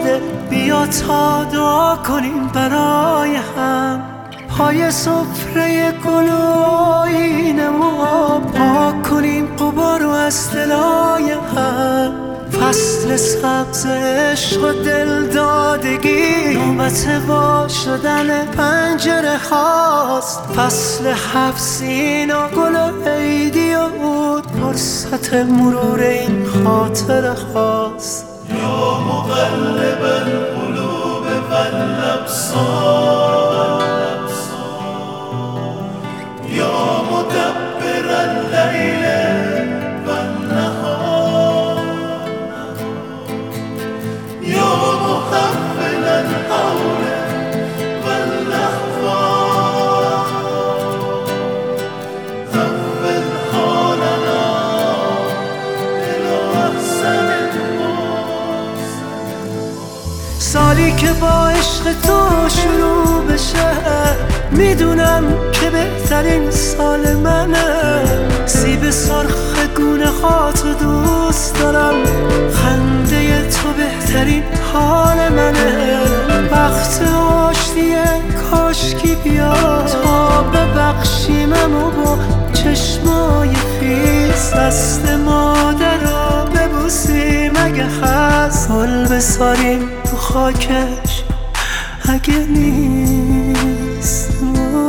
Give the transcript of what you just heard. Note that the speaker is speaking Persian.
شده، بیا تا دعا کنیم برای هم. پای سفره گل و آیینم و پاک کنیم غبار و از دلای هم. فصل سبز عشق و دلدادگی نوبت وا شدن پنجره هاست. فصل حفظین و گل و عیدی و عود فرصت مرور این خاطره هاست. یا مقلب القلوب والابصار، یا مدبر اللیل والنهار، یا محول الحول والاحوال، حول حالنا الی احسن المحسن. سالی که با عشق تو شروع بشه، میدونم که بهترین سال منه. سیب سرخ گونه هاتو دوست دارم، خنده تو بهترین حال منه. وقت آشتیه کاشکی بیا تا ببخشیمم و با چشمای خیس دست مادر رو ببوسیم. اگه هست گل بساریم تو خاکش، اگه نیست